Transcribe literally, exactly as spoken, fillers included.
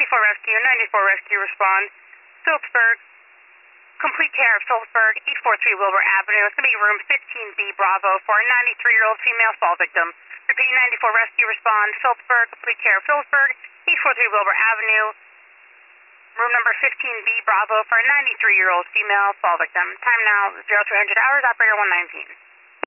ninety-four Rescue, ninety-four Rescue respond. Phillipsburg, complete care of Phillipsburg, eight forty-three Wilbur Avenue. It's going to be room fifteen B Bravo for a ninety-three-year-old female fall victim. Repeat, ninety-four Rescue respond. Phillipsburg, complete care of Phillipsburg, eight forty-three Wilbur Avenue. Room number fifteen B Bravo for a ninety-three-year-old female fall victim. Time now zero three hundred hours, operator one nineteen.